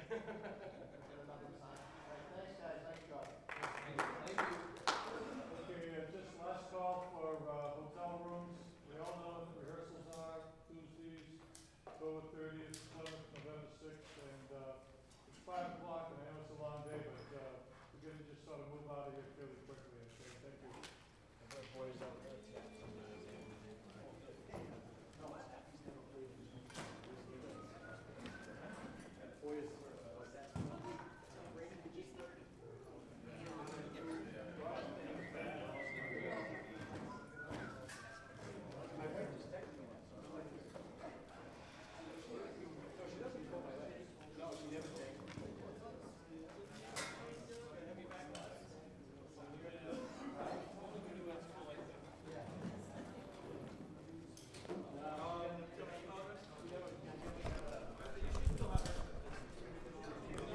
Thanks, guys, nice job. Thank you. Okay, just last call for hotel rooms. We all know what the rehearsals are, Tuesdays, October 30th, Plymouth, November 6th, and it's 5 o'clock, and I know it's a long day, but we're going to just sort of move out of here fairly quickly, okay? Thank you. Boys out there.